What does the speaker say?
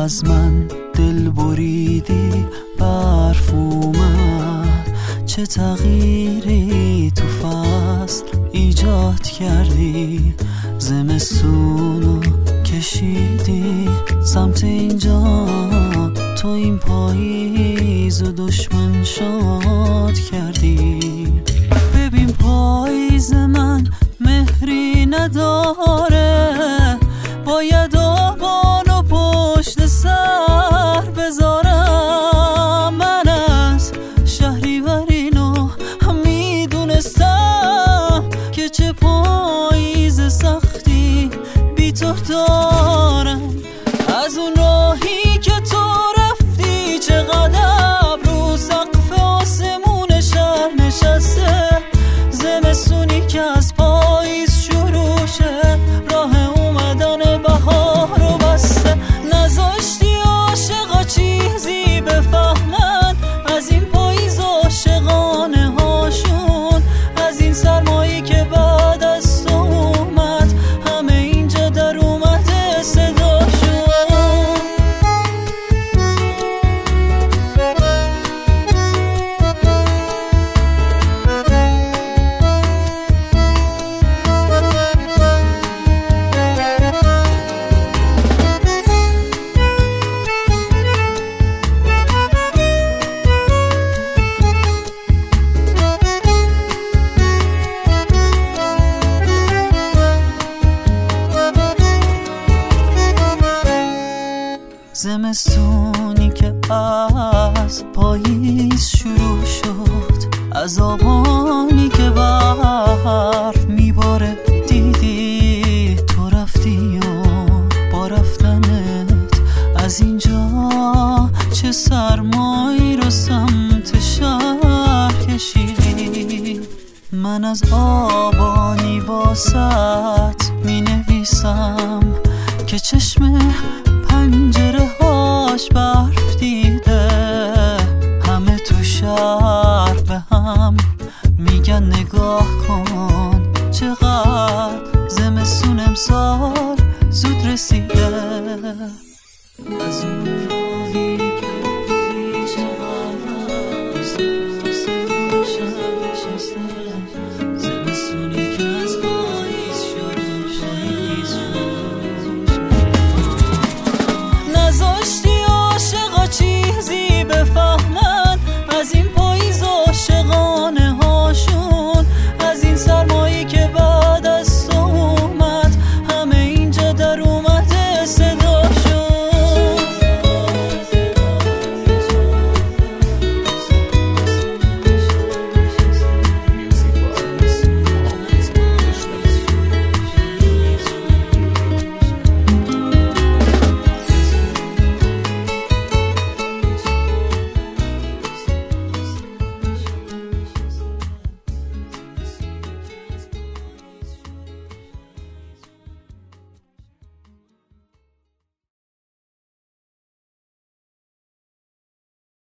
از من دل بریدی، برف اومد، چه تغییری تو فصل ایجاد کردی، زمستونو کشیدی سمت اینجا، تو این پاییزو دشمن شاد کردی. ببین پاییز من مهری نداره، باید آبانو پشت سر بذارم. من از شهریورینو میدونستم که چه پاییز سختی بی تو دارم. از اون راهی که تو رفتی چقدر رو سقف آسمون شهر نشسته، زمستونی که از پاییز شروع شه، راه اومدن بهار رو بسته. نذاشتی عاشقا چیزی بفهمن از این پاییز عاشقانه هاشون، از این سرمایی که بعد از تو اومد همه اینجا در اومده صداشون. زمستونی که از پاییز شروع شد، از آبانی که برف میباره دیدی، تو رفتی و با رفتنت از اینجا چه سرمایی رو سمت شهر کشیدی. من از آبانی واسط می نویسم که چشم پنجره هاش برف دیده، همه تو شهر به هم میگن نگاه کن چقدر زمستون امسال زود رسیده. از اون راهی